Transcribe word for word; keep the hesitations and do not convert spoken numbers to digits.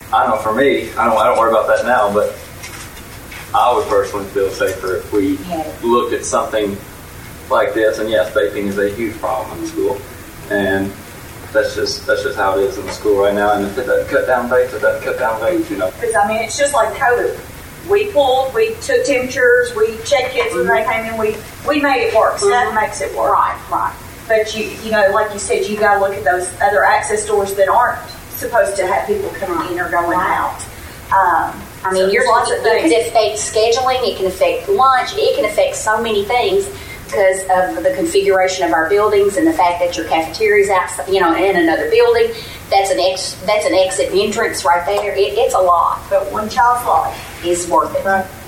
I know for me, I don't, I don't worry about that now, but I would personally feel safer if we yeah. looked at something like this. And yes, vaping is a huge problem in the school, and that's just that's just how it is in the school right now. And if it doesn't cut down vapes, it doesn't cut down vapes, you know. Because I mean, it's just like COVID. We pulled, we took temperatures, we checked kids when they came in. We we made it work. So mm-hmm. that makes it work. Right, right. But you you know, like you said, you got to look at those other access doors that aren't supposed to have people coming in or going right. out. Um, I mean, so you're, it, it can affect scheduling, it can affect lunch, it can affect so many things because of the configuration of our buildings and the fact that your cafeteria's out, you know, in another building. That's an ex, that's an exit and entrance right there. It, it's a lot. But one child's life is worth it. Right.